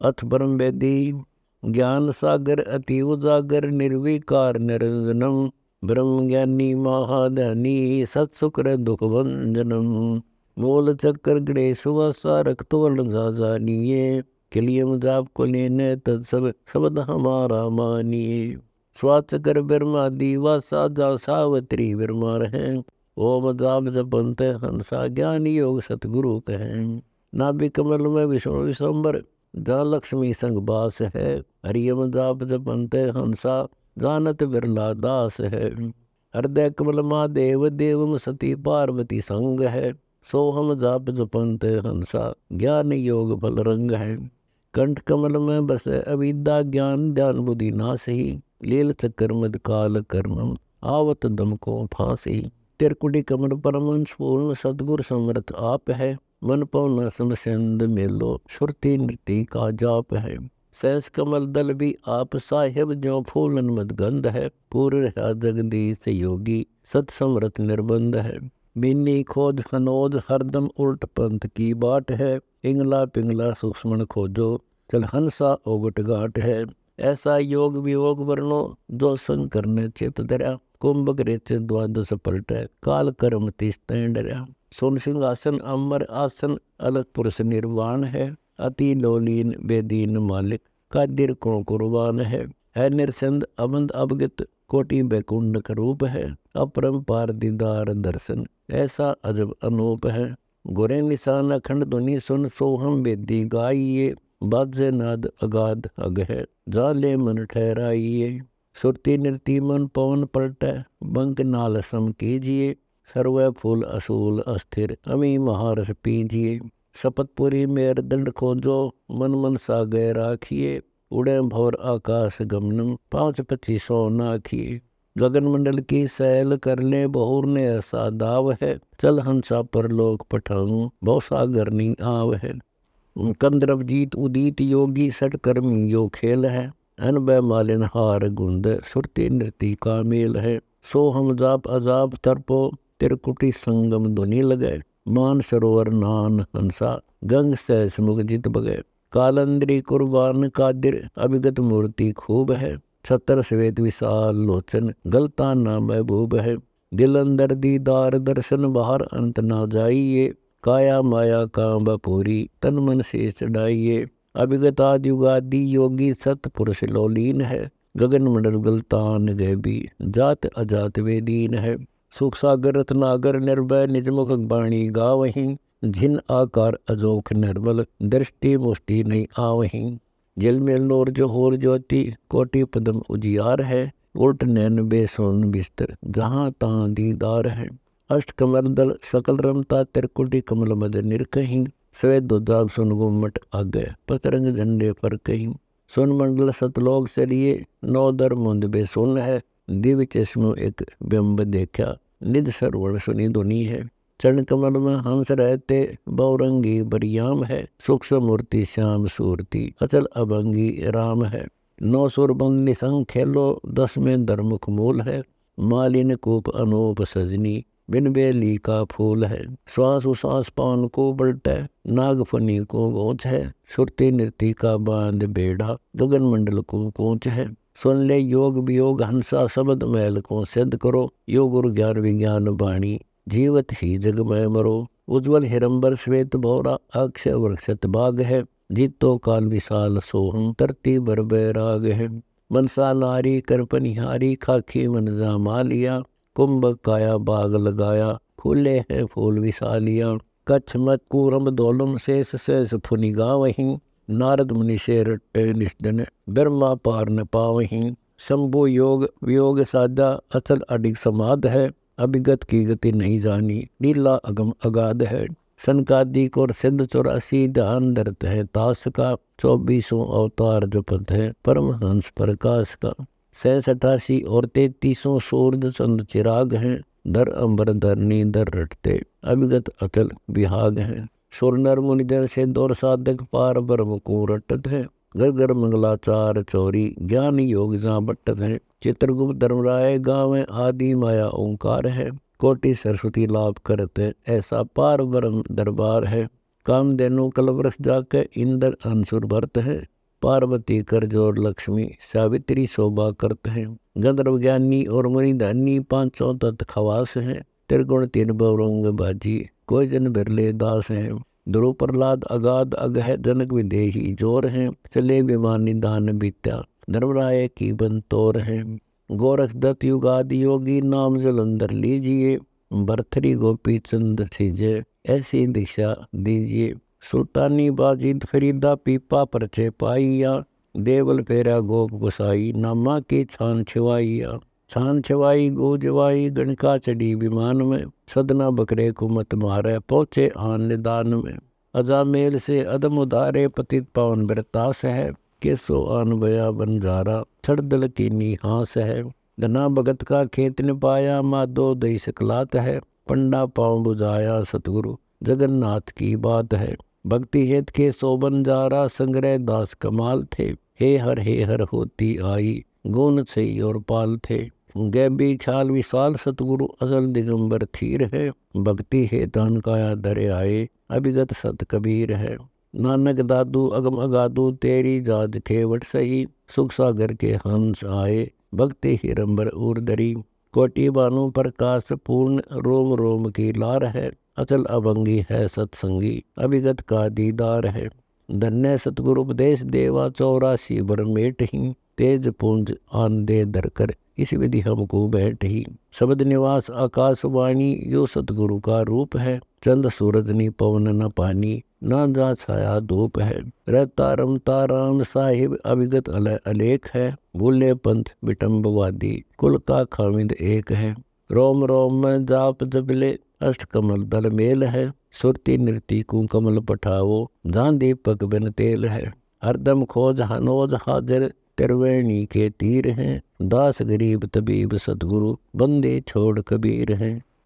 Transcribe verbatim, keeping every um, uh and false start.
अथ ब्रह्म वेदी ज्ञान सागर अति उजागर निर्विकार निरंजनम ब्रह्म ज्ञानी महादानी सत्सुकर दुख भंजनम मूल चक्र गणेश वासा रक्त वर्ण जानिए किलियम जाप को लेने तत्सब शब्द हमारा मानिए स्वाचकर ब्रह्मादि वासा जा सावत्री ब्रह्मा है ओम जाप जपंत हंसा ज्ञान योग सतगुरु कहें नाभि कमल में विष्णु विश्वम्बर जहाँ लक्ष्मी संग बास है हरियम जाप जपंत हंसा जानत बिरला दास है हृदय कमल महादेव देवम सती पार्वती संग है सोहम जाप जपंत हंसा ज्ञान योग फल रंग है कंठ कमल में बसे अविद्या ज्ञान ध्यान बुद्धि नासही लील चक्कर मद काल कर्मम आवत दम को फांसी तिरकुटी कमल परमंश पूर्ण सदगुर समर्थ आप है मन पवन समसेंद मेलो श्रुति नृति का जाप है सहस कमल दल भी आप साहेब जो फूलन मद गंध है पूर्ण जगदीश योगी सत समृत निर्बंध है बिन्नी खोज खनोज हरदम उल्ट पंथ की बाट है इंगला पिंगला सूक्ष्मण खोजो चल हंसा ओगट घाट है ऐसा योग वियोग वर्णो जो शंकर ने चित धरा कुंभक रेच द्वादश पलटे काल कर्म तिस्तैं डरा सोन सिंहासन अमर आसन अलग पुरुष निर्वाण है अति लोलीन बेदीन मालिक कादिर को कुर्बान है है निरसंद अबंद अवगत कोटि बैकुंड का रूप है अपरंपार दीदार दर्शन ऐसा अजब अनूप है गोरे निशान अखंड ध्वनि सुन सोहम वेदी गाइए बाजे नाद अगाध अग है जाले मन ठहराइए सुरती नृति मन पवन पलटे बंक नाल सम कीजिए सर्व फूल असूल अस्थिर अमी महारस पीजिए शपथपुरी मेर दंड खोजो मन मन सागे राखिए उड़े भौर आकाश गमनम पांच पच्चीसों नाखिए गगन मंडल की सैल कर ले बहुर ने ऐसा दाव है चल हंसा पर लोक पठाऊं बहु सागर नी आव है कंद्रव जीत उदीत योगी सट कर्मी यो खेल है अनबय मालिन हार गुंद सुरती नृति का मेल है सो हम जाप अजाप तरपो तिरकुटी संगम ध्वनि लगे मान सरोवर नान हंसा गंग सहस मुख जित बगे कालंद्री कुर्बान कादिर अभिगत मूर्ति खूब है छतर श्वेत विशाल लोचन गलता ना महबूब है दिल अंदर दीदार दर्शन बाहर अंत ना जाइए काया माया कांबा पूरी तन मन से चढ़ाइए अभिगत आदि युगादि योगी सत पुरुष लोलीन है गगन मंडल गलतान गैबी जात अजात वेदीन है सुख सागर रत्नागर निर्भय निजमुख बाणी गावहीं जिन आकार अजोख निर्मल दृष्टि मुष्टि नहीं आवहीं जल में नूर जो होर ज्योति कोटि पदम उजियार है उल्ट नैन बेसोन बिस्तर जहाँ तां दीदार है अष्ट कमल दल सकल रमता तिरकुटी कमल मद निरकहीं स्वेद दुदाग सुन गुमट आगे पतरंग झंडे पर कहीं सुन मंडल सतलोक से लिए नौ दर मुंद बेसुन है दिव्य चश्मो एक बिंब देखा निध सरवण सुनी धुनी है चरण कमल में हंस रहते बहुरंगी बरियाम है सूक्ष्म मूर्ति श्याम सूरती अचल अभंगी राम है नौ सुर बंग निसंग खेलो दस में दरमुख मूल है मालिन कूप अनूप सजनी बिन बेली का फूल है श्वास उश्वास पान को बल्टे नागफनी को गोच है सुरती नृति का बांध बेड़ा गगन मंडल को कोच है सुन ले योग वियोग हंसा शब्द मैल को सिद्ध करो योग गुरु ज्ञान विज्ञान वाणी जीवत ही जग में मरो उज्ज्वल हिरंबर श्वेत भौरा अक्षय वृक्षत बाग है जीतो काल विशाल सोहम तरती बर बैराग है मनसा नारी करपनिहारी खाखी मन जामा लिया कुंभ काया बाग लगाया फूले हैं फूल विशालिया कच्छ मत कूरम दोलम शेष शेष फुनि गावहीं नारद मुनि शेर निष्दन ब्रह्मा पार न पावहीं शंभु योग वियोग साधा अचल अडिग समाध है अभिगत की गति नहीं जानी नीला अगम अगाध है सनकादिक और सिद्ध चौरासी ध्यान दर्द है तास का चौबीसों अवतार जो पद है परमहंस प्रकाश का सैस अठासी और तैतीसों सूर्य चंद चिराग हैं दर अंबर धरनी दर रटते अभिगत अटल विहाग हैं सुर नर मुनिजन से दौर साधक पार ब्रह्म को रटत है घर घर मंगलाचार चौरी ज्ञान योग जहाँ बट्टत है चित्रगुप्त धर्मराय गाँव आदि माया ओंकार है कोटि सरस्वती लाभ करते ऐसा पार ब्रह्म दरबार है कामधेनु कलवृक्ष जाके इंद्र अंसुर भरत है पार्वती कर जोर लक्ष्मी सावित्री शोभा करत हैं। गंधर्व ज्ञानी और मुनि धनी पांचों तत् खवास हैं। त्रिगुण तीन बरंग बाजी कोई जन बिरले दास हैं। ध्रुव प्रहलाद अगाध अग है जनक विदेही जोर हैं। चले विमानी दान बीत्या धर्मराय की बंतोर हैं। गोरख दत्त युगादि योगी नाम जलंधर लीजिए। भरथरी गोपी चंद सीजे ऐसी दीक्षा दीजिए। सुल्तानी बाजिद फरीदा पीपा परचे पाइया। देवल फेरा गोप गुसाई नामा की छान छिवाइया। छान छिवाई गोजवाई गणका चढ़ी विमान में। सदना बकरे कुमत मारे पहुँचे आन निदान में। अजामेल से अदम उदारे पतित पावन बरतास है। केसो आन बया बंजारा छड़दल की निहास है। धना भगत का खेत न पाया माधो दई सकलात है। पंडा पाँव बुझाया सतगुरु जगन्नाथ की बात है। भक्ति हेत के सो बंजारा संग्रह दास कमाल थे। हे हर हे हर होती आई गुण से और पाल थे। गैबी ख्याल विशाल सतगुरु असल दिगंबर थीर है। भक्ति हे तान काया दरे आए अभिगत सत कबीर है। नानक दादू अगम अगादू तेरी जाद खेवट सही। सुख सागर के हंस आए भक्ति हिरंबर उर्दरी। कोटि बानु प्रकाश पूर्ण रोम रोम की लार है। अचल अभंगी है सत्संगी अभिगत का दीदार है। धन्य सतगुरु उपदेश देवा चौरासी बर मेट ही। तेज पुंज आन दे धरकर इस विधि हमको बैठ ही। शब्द निवास आकाशवाणी यो सतगुरु का रूप है। चंद सूरज नी पवन न पानी ना जा छाया धूप है। रहता रमता राम साहिब अभिगत अल अलेख है। भूले पंथ विटम्बवादी कुल का खामिद एक है। रोम रोम में जाप जबले अष्ट कमल दल मेल है। सुरती नृति को कमल पठावो जहाँ दीपक बिन तेल है। हरदम खोज हनोज हाजिर त्रिवेणी के तीर हैं। दास गरीब तबीब सतगुरु बंदे छोड़ कबीर हैं।